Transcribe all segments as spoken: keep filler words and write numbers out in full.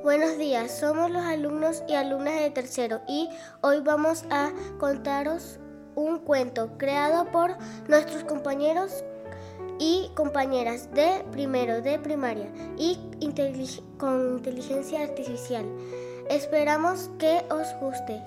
Buenos días, somos los alumnos y alumnas de tercero y hoy vamos a contaros un cuento creado por nuestros compañeros y compañeras de primero de primaria y intelig- con inteligencia artificial. Esperamos que os guste.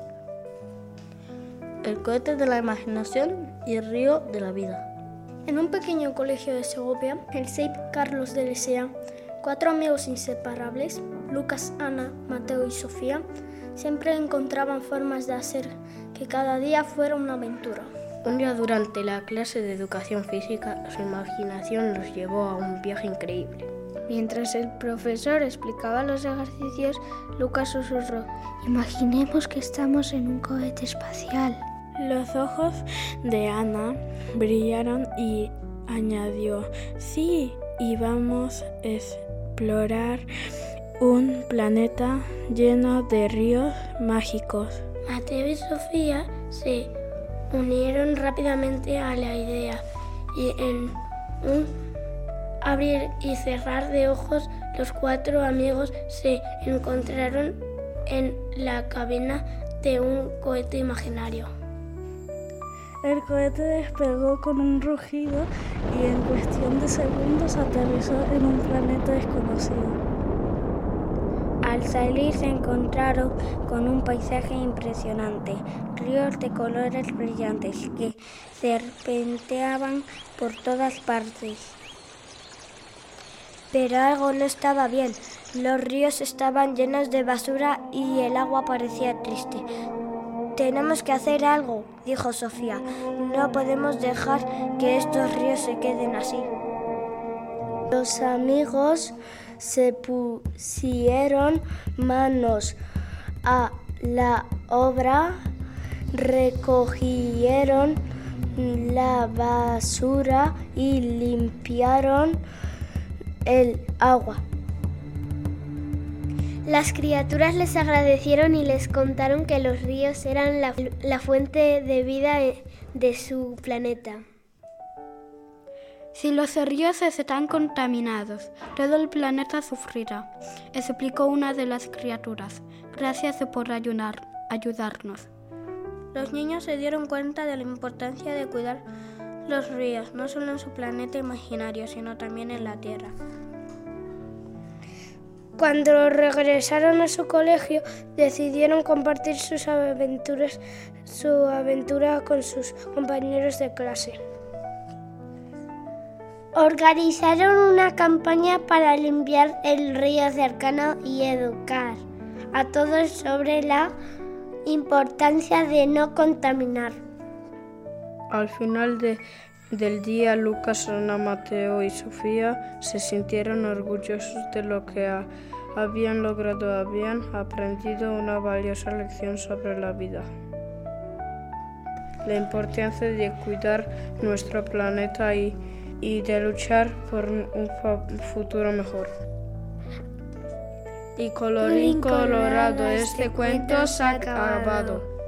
El cohete de la imaginación y el río de la vida. En un pequeño colegio de Segovia, el C E I P Carlos de Lesea, cuatro amigos inseparables, Lucas, Ana, Mateo y Sofía, siempre encontraban formas de hacer que cada día fuera una aventura. Un día durante la clase de educación física, su imaginación los llevó a un viaje increíble. Mientras el profesor explicaba los ejercicios, Lucas susurró: «Imaginemos que estamos en un cohete espacial». Los ojos de Ana brillaron y añadió: «Sí, y vamos a explorar un planeta lleno de ríos mágicos». Mateo y Sofía se unieron rápidamente a la idea y en un abrir y cerrar de ojos los cuatro amigos se encontraron en la cabina de un cohete imaginario. El cohete despegó con un rugido y en cuestión de segundos aterrizó en un planeta desconocido. Al salir se encontraron con un paisaje impresionante, ríos de colores brillantes que serpenteaban por todas partes. Pero algo no estaba bien. Los ríos estaban llenos de basura y el agua parecía triste. «Tenemos que hacer algo», dijo Sofía. «No podemos dejar que estos ríos se queden así». Los amigos se pusieron manos a la obra, recogieron la basura y limpiaron el agua. Las criaturas les agradecieron y les contaron que los ríos eran la, la fuente de vida de su planeta. Si los ríos están contaminados, todo el planeta sufrirá, explicó una de las criaturas. Gracias por ayudar, ayudarnos. Los niños se dieron cuenta de la importancia de cuidar los ríos, no solo en su planeta imaginario, sino también en la Tierra. Cuando regresaron a su colegio, decidieron compartir sus aventuras, su aventura con sus compañeros de clase. Organizaron una campaña para limpiar el río cercano y educar a todos sobre la importancia de no contaminar. Al final de, del día, Lucas, Ana, Mateo y Sofía se sintieron orgullosos de lo que ha, habían logrado. Habían aprendido una valiosa lección sobre la vida. La importancia de cuidar nuestro planeta y y de luchar por un futuro mejor. Y colorín colorado, este cuento se ha acabado.